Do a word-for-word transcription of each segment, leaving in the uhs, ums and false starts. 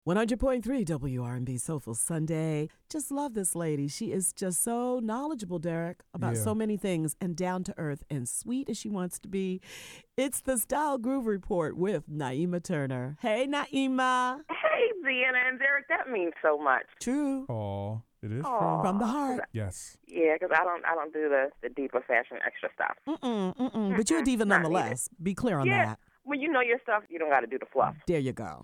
one hundred point three W R and B Soulful Sunday. Just love this lady. She is just so knowledgeable, Derek, about Yeah. so many things and down to earth and sweet as she wants to be. It's the Style Groove Report with Naima Turner. Hey, Naima. Hey, Ziana and Derek, that means so much. True. Aw, it is Aw. from. From the heart. Yes. Yeah, because I don't, I don't do the, the deeper fashion extra stuff. Mm-mm, mm-mm. But you're a diva Not nonetheless. Be clear on Yeah. that. When you know your stuff, you don't got to do the fluff. There you go.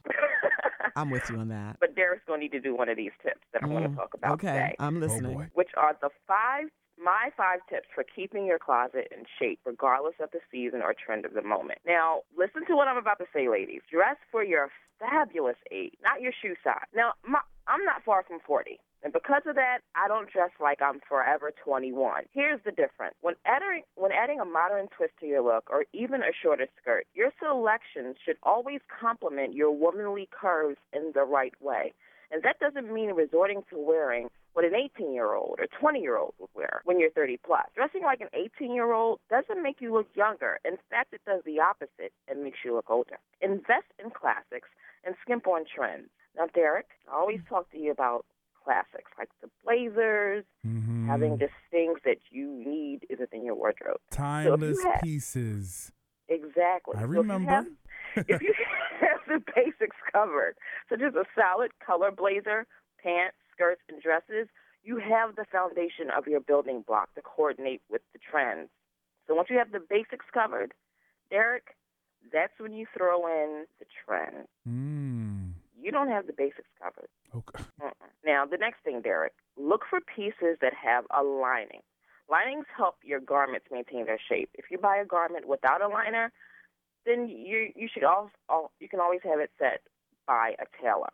I'm with you on that. But Derek's going to need to do one of these tips that I'm going to Mm, talk about okay, today, I'm Oh, listening. boy. which are the five, my five tips for keeping your closet in shape, regardless of the season or trend of the moment. Now, listen to what I'm about to say, ladies. Dress for your fabulous age, not your shoe size. Now, my, I'm not far from forty. And because of that, I don't dress like I'm forever twenty-one. Here's the difference. When adding, when adding a modern twist to your look or even a shorter skirt, your selection should always complement your womanly curves in the right way. And that doesn't mean resorting to wearing what an eighteen-year-old or twenty-year-old would wear when you're thirty plus. Dressing like an eighteen-year-old doesn't make you look younger. In fact, it does the opposite and makes you look older. Invest in classics and skimp on trends. Now, Derek, I always talk to you about classics like the blazers, Mm-hmm. having just things that you need is within your wardrobe. Timeless have- pieces. Exactly. I So remember. If you, have, if you have the basics covered, such as a solid color blazer, pants, skirts, and dresses, you have the foundation of your building block to coordinate with the trends. So once you have the basics covered, Derek, that's when you throw in the trends. Mm. You don't have the basics covered. Okay. Mm-mm. Now, the next thing, Derek, look for pieces that have a lining. Linings help your garments maintain their shape. If you buy a garment without a liner, then you you should also you can always have it set by a tailor.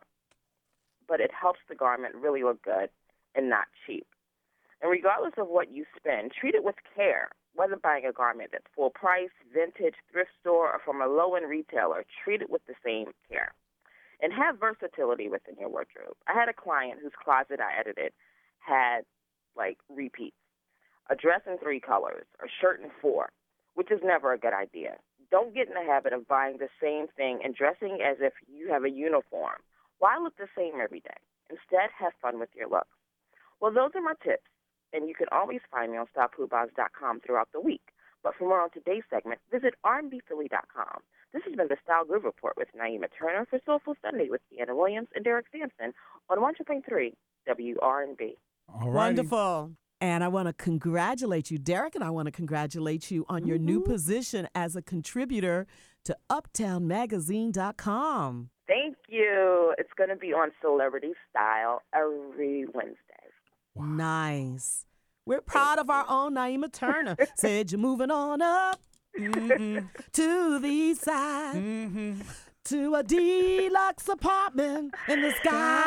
But it helps the garment really look good and not cheap. And regardless of what you spend, treat it with care. Whether buying a garment that's full price, vintage, thrift store, or from a low-end retailer, treat it with the same care. And have versatility within your wardrobe. I had a client whose closet I edited had, like, repeats. A dress in three colors, a shirt in four, which is never a good idea. Don't get in the habit of buying the same thing and dressing as if you have a uniform. Why look the same every day? Instead, have fun with your looks. Well, those are my tips, and you can always find me on style poobahs dot com throughout the week. But for more on today's segment, visit r and b philly dot com. This has been the Style Groove Report with Naima Turner for Soulful Sunday with Deanna Williams and Derek Sampson on one hundred point three W R and B. All righty. Wonderful. And I want to congratulate you, Derek, and I want to congratulate you on your new position as a contributor to uptown magazine dot com. Thank you. It's going to be on Celebrity Style every Wednesday. Nice. We're proud of our own Naima Turner. Said you're moving on up mm-hmm, to the east side, Mm-hmm. to a deluxe apartment in the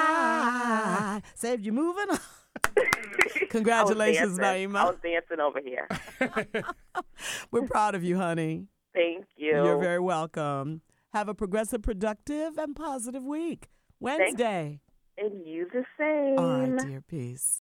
sky. Said you're moving on. Congratulations, I was dancing. I Naima. was dancing over here. We're proud of you, honey. Thank you. You're very welcome. Have a progressive, productive, and positive week. Wednesday. And you the same. All right, dear. Peace.